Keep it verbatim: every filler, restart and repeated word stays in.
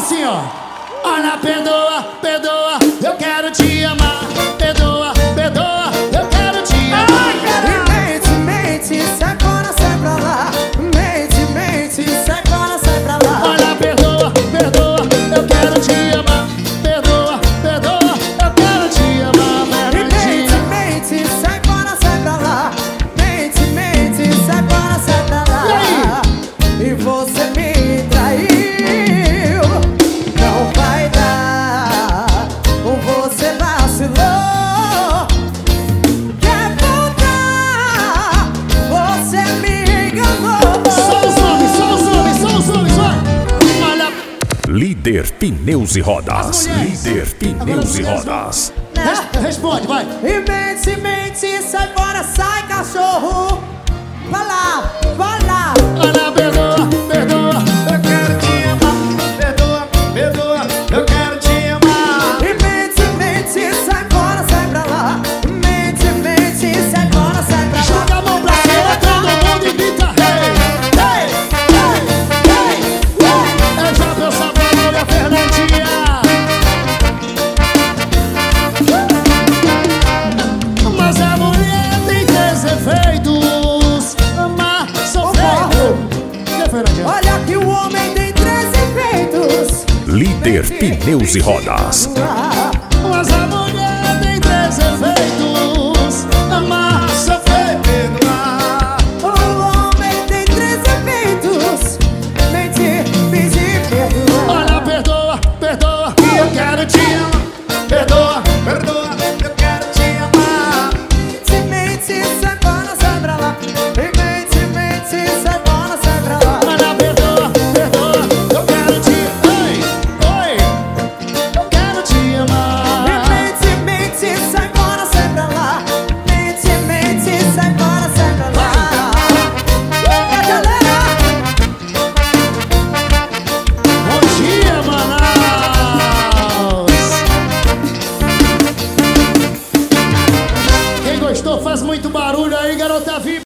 assim, ó. Olha, perdoa, perdoa, eu quero te amar. Perdoa, perdoa, eu quero te amar. E mente, mente, sai fora, sai pra lá. Mente, mente, sai fora, sai pra lá. Olha, perdoa, perdoa, eu quero te amar. Perdoa, perdoa, eu quero te amar. E mente, mente, sai fora, sai pra lá. Mente, mente, sai fora, sai pra lá. E você me traiu, não vai dar. Você vacilou, quer voltar, você me enganou. Só os homens, só os homens, só os homens, vai. Olha, Líder Pneus e Rodas. mulheres. Líder Pneus e Rodas. res- responde, vai. E mente, mente, sai fora, sai cachorro. Vai lá, vai lá. Olha, perdoa, perdoa, Eu quero te amar, perdoa, perdoa, eu quero te amar. E mente, mente, sai fora, sai pra lá. Mente, mente, sai fora, sai pra lá. joga a mão pra cima, todo mundo e grita hey, hey, hey, hey, hey. É já meu sabor, olha a Fernandinha. Mas a mulher tem três efeitos: amar, sofrer. E a Fernandinha? Olha que o homem tem três efeitos. Líder Pneus e Rodas. Mas a mulher tem três efeitos: amar, sofrer, perdoar. O homem tem três efeitos: mentir, pedir, perdoar. Olha, perdoa, perdoa, que eu quero te amar. Perdoa, perdoa, eu quero te amar. Se mente, sai fora, sai pra lá. E mente, mente, sai fora, sai pra lá. Olha, perdoa, perdoa, eu quero te. Oi, oi, eu quero te amar. E mente, mente, sai fora, sai pra lá. Mente, mente, sai fora, sai pra lá. E a galera? Bom dia, Manaus. Quem gostou faz muito barulho aí, garota viva.